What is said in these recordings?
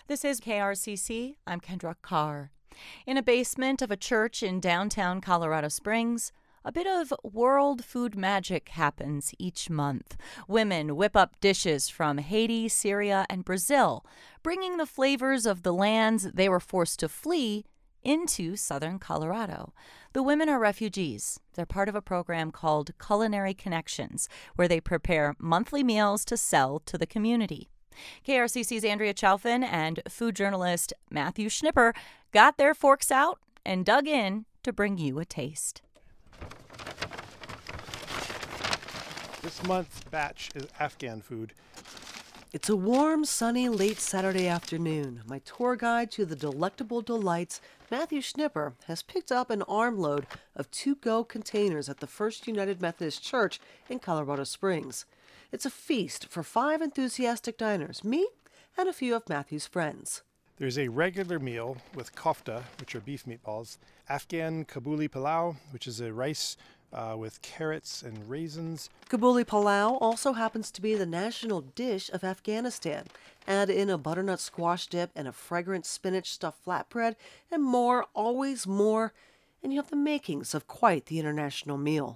This is KRCC. I'm Kendra Carr. In a basement of a church in downtown Colorado Springs, a bit of world food magic happens each month. Women whip up dishes from Haiti, Syria, and Brazil, bringing the flavors of the lands they were forced to flee into southern Colorado. The women are refugees. They're part of a program called Culinary Connections, where they prepare monthly meals to sell to the community. KRCC's Andrea Chalfin and food journalist Matthew Schnipper got their forks out and dug in to bring you a taste. This month's batch is Afghan food. It's a warm, sunny, late Saturday afternoon. My tour guide to the delectable delights, Matthew Schnipper, has picked up an armload of to-go containers at the First United Methodist Church in Colorado Springs. It's a feast for 5 enthusiastic diners, me and a few of Matthew's friends. There's a regular meal with kofta, which are beef meatballs, Afghan kabuli palau, which is a rice with carrots and raisins. Kabuli palau also happens to be the national dish of Afghanistan. Add in a butternut squash dip and a fragrant spinach stuffed flatbread, and more, always more, and you have the makings of quite the international meal.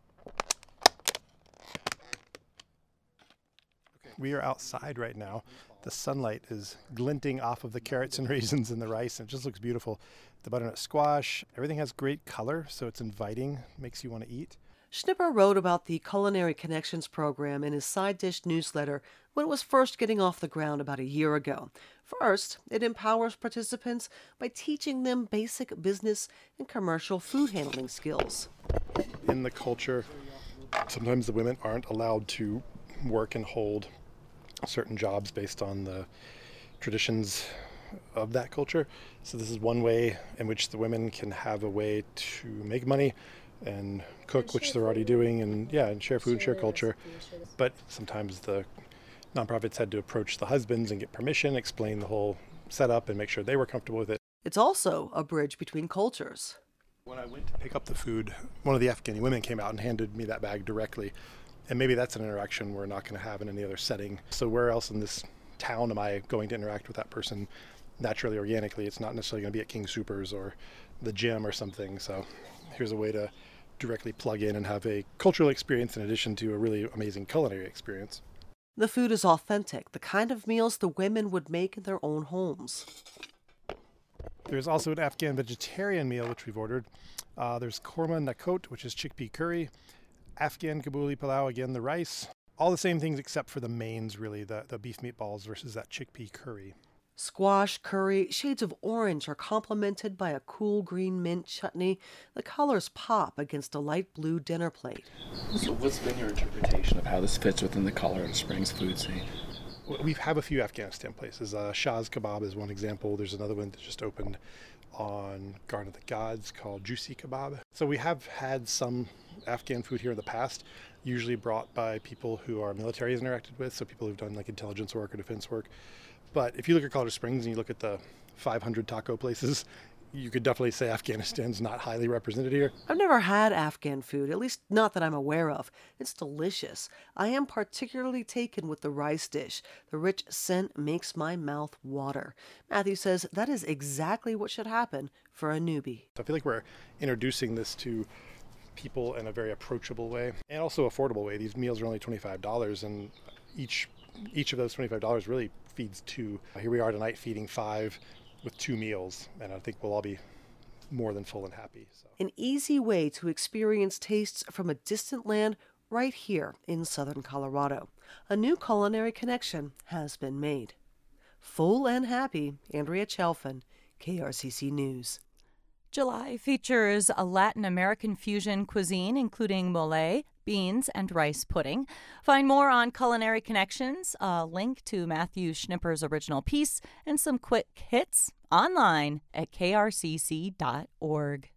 We are outside right now. The sunlight is glinting off of the carrots and raisins and the rice, and it just looks beautiful. The butternut squash, everything has great color, so it's inviting, makes you want to eat. Schnipper wrote about the Culinary Connections program in his side dish newsletter when it was first getting off the ground about a year ago. First, it empowers participants by teaching them basic business and commercial food handling skills. In the culture, sometimes the women aren't allowed to work and hold certain jobs based on the traditions of that culture. So this is one way in which the women can have a way to make money and cook, which they're already doing, and share food, share culture. But sometimes the nonprofits had to approach the husbands and get permission, explain the whole setup, and make sure they were comfortable with it. It's also a bridge between cultures. When I went to pick up the food, one of the Afghani women came out and handed me that bag directly. And maybe that's an interaction we're not going to have in any other setting. So where else in this town am I going to interact with that person naturally, organically? It's not necessarily going to be at King Soopers or the gym or something. So here's a way to directly plug in and have a cultural experience in addition to a really amazing culinary experience. The food is authentic, the kind of meals the women would make in their own homes. There's also an Afghan vegetarian meal, which we've ordered. There's korma nakot, which is chickpea curry. Afghan kabuli palau, again, the rice. All the same things except for the mains, really, the beef meatballs versus that chickpea curry. Squash, curry, shades of orange are complemented by a cool green mint chutney. The colors pop against a light blue dinner plate. So what's been your interpretation of how this fits within the Colorado Springs food scene? We have a few Afghanistan places. Shah's Kebab is one example. There's another one that just opened on Garden of the Gods called Juicy Kebab. So we have had some Afghan food here in the past, usually brought by people who our military has interacted with, so people who've done like intelligence work or defense work. But if you look at Colorado Springs and you look at the 500 taco places, you could definitely say Afghanistan's not highly represented here. I've never had Afghan food, at least not that I'm aware of. It's delicious. I am particularly taken with the rice dish. The rich scent makes my mouth water. Matthew says that is exactly what should happen for a newbie. I feel like we're introducing this to people in a very approachable way and also affordable way. These meals are only $25, and each of those $25 really feeds 2. Here we are tonight feeding 5 with 2 meals, and I think we'll all be more than full and happy. So. An easy way to experience tastes from a distant land right here in southern Colorado. A new culinary connection has been made. Full and happy, Andrea Chalfin, KRCC News. July features a Latin American fusion cuisine, including mole, beans, and rice pudding. Find more on Culinary Connections, a link to Matthew Schnipper's original piece, and some quick hits online at krcc.org.